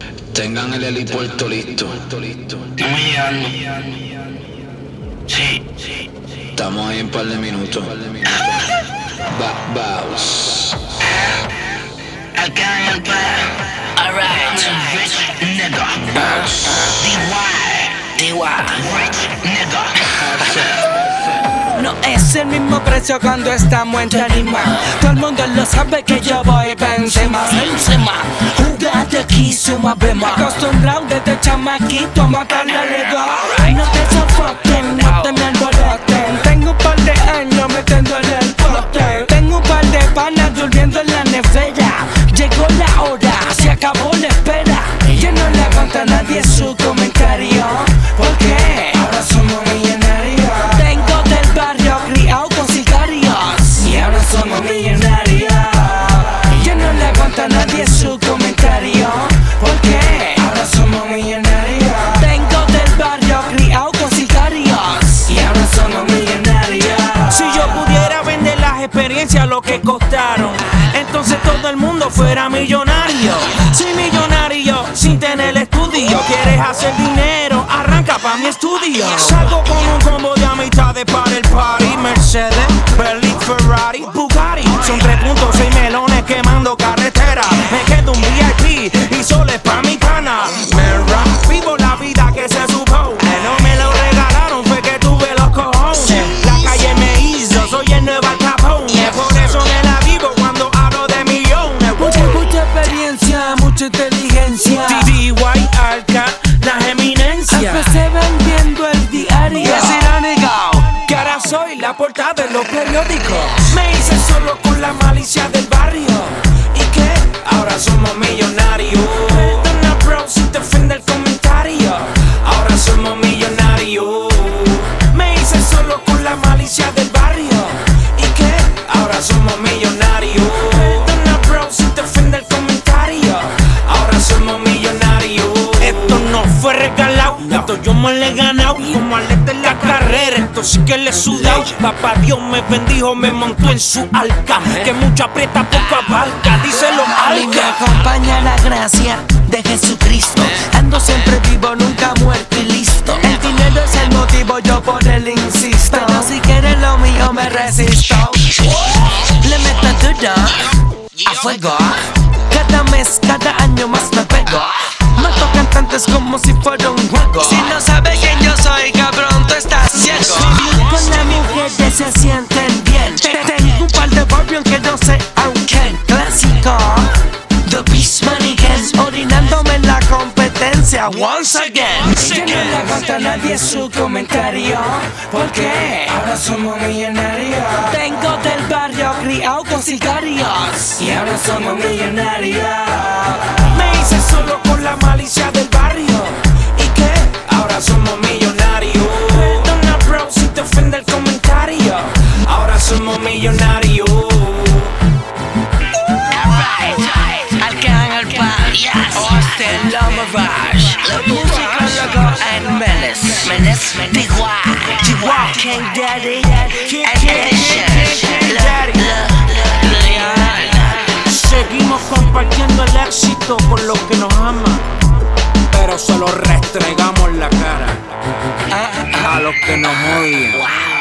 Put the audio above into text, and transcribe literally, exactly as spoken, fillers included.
Tengan el helipuerto listo. Estamos llegando. Sí. Estamos ahí en un par de minutos. Ba Baus. Acá en el bar. Alright. Rich nigga. Baus. D Y. D Y. Rich nigga. No es el mismo precio cuando estamos en tarima. Todo el mundo lo sabe que yo voy Benzema. Benzema. Jugate aquí, suma bema. Acostumbrado desde chamaquito a matarle al ego. No te sofoquen, no te me alboroten. Tengo un par de años metiéndole el pote. Tengo un par de panas durmiendo en la nevera. Llegó la hora, se acabó la espera. Ya no le aguanta a nadie su comentario. ¿Por qué? Ahora somos millonarios. Tengo del barrio criado con sicarios y ahora somos millonarios. Ya no le aguanta a nadie su comentario. ¿Por qué? Ahora somos millonarios. Tengo del barrio criado con sicarios y ahora somos millonarios. Si yo pudiera vender las experiencias lo que costaron, entonces todo el mundo fuera millonario. Soy millonario sin tener estudio. ¿Quieres hacer dinero? Arranca pa' mi estudio. Salgo con un combo de amistades para el party. Mercedes, Bentley, Ferrari, Bugatti. Son tres punto seis melones quemando carretera. Me quedo un V I P y solo es pa' mi cana. Mera, vivo la vida que se supone. No me lo regalaron, fue que tuve los cojones. La calle me hizo, soy el nuevo Al Capone. Por eso me la vivo cuando hablo de millones. Mucha, mucha experiencia, mucha inteligencia. D Y, Arca, las eminencias. Empecé vendiendo el diario. Y es irónico que ahora soy la portada de los periódicos. Me hice solo con la malicia del barrio. ¿Y qué? Ahora somos millonarios. Perdona, bro, si te ofende el comentario. Ahora somos millonarios. Me hice solo con la malicia del barrio. ¿Y qué? Ahora somos millonarios. Perdona, bro, si te ofende el comentario. Ahora somos millonarios. Esto no fue regalado, esto yo me lo he ganado. Como atleta en la carrera, esto sí que le he sudado. Papá Dios me bendijo, me montó en su arca. Que mucho aprieta, poco abarca, díselo Y me alca. acompaña la gracia de Jesucristo. Ando siempre vivo, nunca muerto y listo. El dinero es el motivo, yo por él insisto. Pero si quieres lo mío me resisto. Le meto duro a fuego. Cada mes, cada año más me pego. Mato cantantes como si fuera un juego. Si no sabes quién yo soy, cabrón, tú estás ciego. Con la mujer se sienten bien. Tengo un par de barrios que no sé aunque. Clásico, The Beast Mannequin, Orinándome en la competencia once again. Ya no le aguanta a nadie su comentario. ¿Por qué? Ahora somos millonarios. Tengo del barrio criado con sicarios y ahora somos millonarios. Me hice solo con la malicia del barrio. ¿Y qué? Ahora somos millonarios. Perdona, bro, si te ofende el comentario. Ahora somos millonarios. Arcángel Paz, Austin Lomarage, La Musicólogo and Menace, Menace, D Y, D Y, King Daddy, and Edition, Seguimos compartiendo el éxito con los que nos aman, pero se lo restregamos la cara a los que nos odian.